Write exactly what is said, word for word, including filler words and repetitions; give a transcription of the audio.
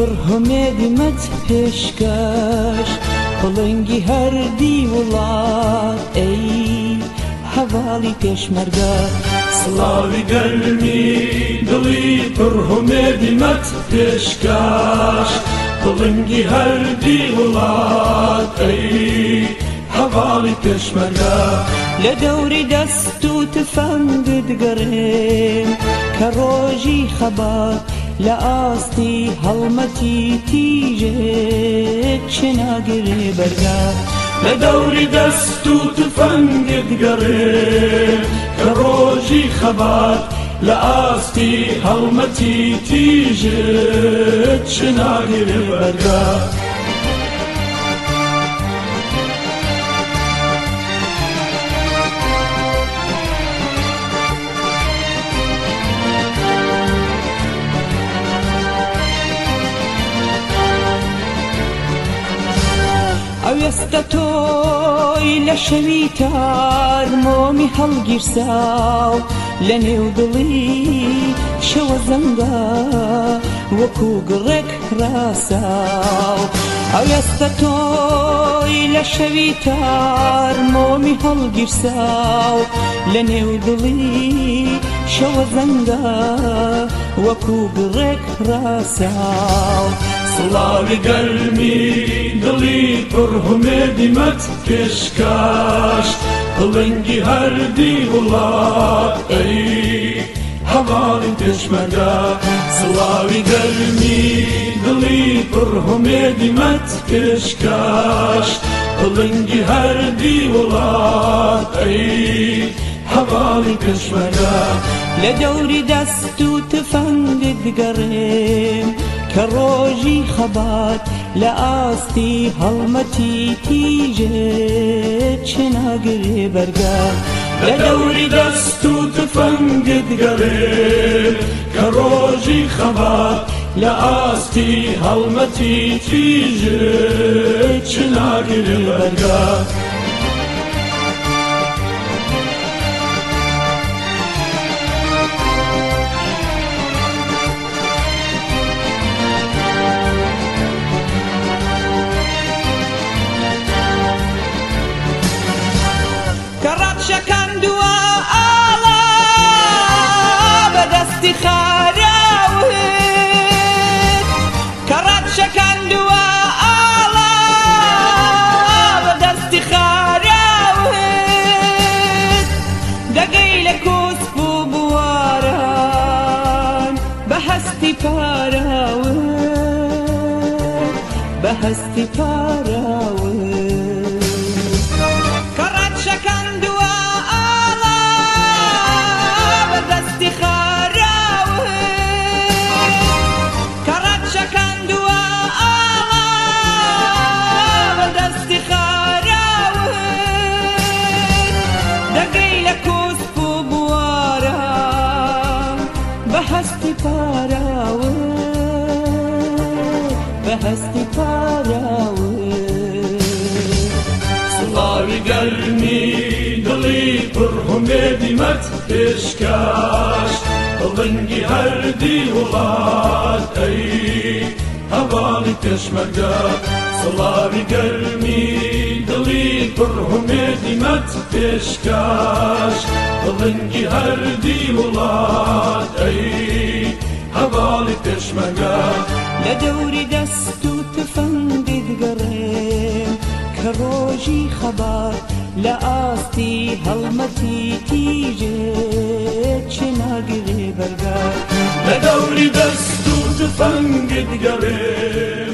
پڕهمێدمەت پێشکەش بڵنگی هەردی وڵات ئەی هەواڵی پێشمەرگە سڵاوی گەرمی دڵی پڕهمێدمەت پێشکەش بڵنگی هەردی وڵات ئەی هەواڵی پێشمەرگە لە دەوری دەست و تفەنگت گەڕێم کە ڕۆژی خەبات لە ئاستی هەڵمەتی تیژێت چێ ناگرێ بەرگە لە دەوری دەست و تفەنگت گەڕێم کە ڕۆژی خەبات لە ئاستی هەڵمەتی تیژێت چێ ناگرێ بەرگە ئەوێستە تۆی لە شەوی تار مۆمی هەڵگیرساو لە نێو دڵی شەوە زەنگە وەکو گڕێک ڕاساو ئەوێستە تۆی لە شەوی تار مۆمی هەڵگیرساو لە نێو دڵی شەوە زەنگە وەکو گڕێک ڕاساو سڵاوی گەرمی دڵی پڕهمێدمەت پێشکەش بڵنگی هەردی وڵات ئەی هەواڵی پێشمەرگە سڵاوی گەرمی دڵی پڕهمێدمەت پێشکەش بڵنگی هەردی وڵات ئەی هەواڵی پێشمەرگە لە دەوری دەست و تفەنگت گەڕێم کە ڕۆژی خەبات لە ئاستی هەڵمەتی تیژێت چێ ناگرێ بەرگە لە دەوری دەست و تفەنگت گەڕێم کە ڕۆژی خەبات لە ئاستی هەڵمەتی تیژێت چێ ناگرێ بەرگە شەکەندووە ئاڵا بەدەستی خاراوت کە ڕەت شەکەندووە ئاڵا بەدەستی خاراوت دەگەی لە کوسپ و بواران بە هەستی پاراوت بە هەستی پاراوت بەهەستی پاراوت بەهەستی پاراوت سڵاوی گەرمی دڵی پڕهمێدمەت پێشکەش بڵنگی هەردی وڵات ئەی هەواڵی پێشمەرگە سڵاوی گەرمی دڵی پڕهمێدمەت پێشکەش بڵنگی هەردی وڵات ئەی هەواڵی پێشمەرگە لە دەوری دەست و تفەنگت گەڕێم کە ڕۆژی خەبات لە ئاستی هەڵمەتی تیژێت چێ ناگرێ بەرگە لە دەوری دەست و تفەنگت گەڕێم